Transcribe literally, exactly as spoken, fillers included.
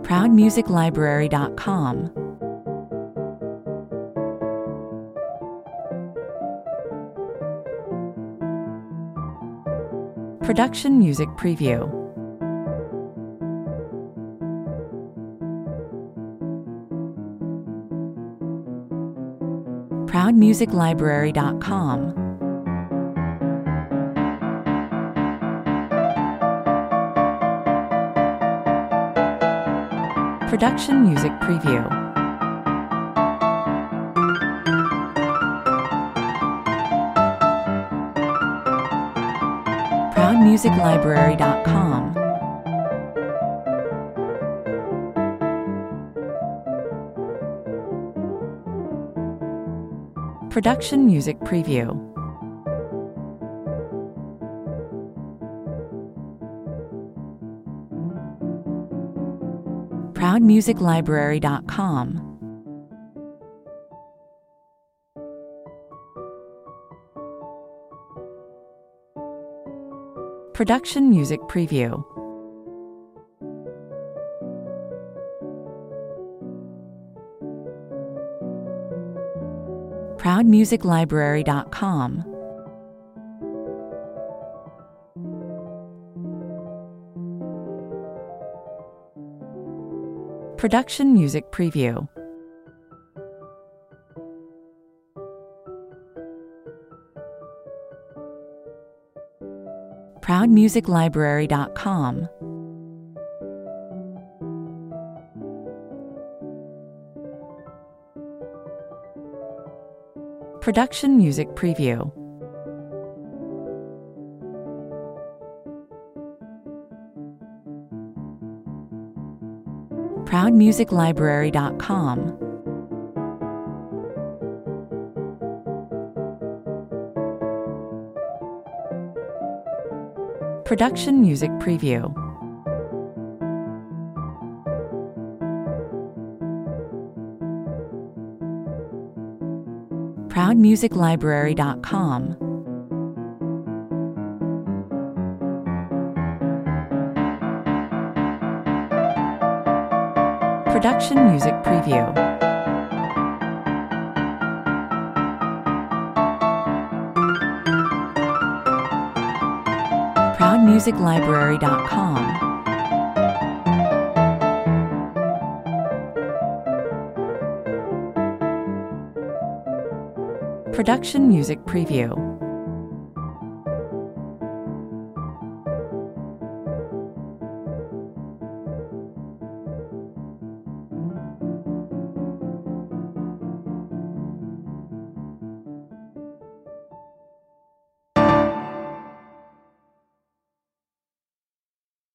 proud music library dot com. Production Music Preview. proud music library dot com. Production Music Preview. proud music library dot com. Production Music Preview. proud music library dot com. Production Music Preview. proud music library dot com. Production Music Preview. proud music library dot com. Production Music Preview. proud music library dot com. Production Music Preview. proud music library dot com. Production Music Preview. proud music library dot com. Production Music Preview.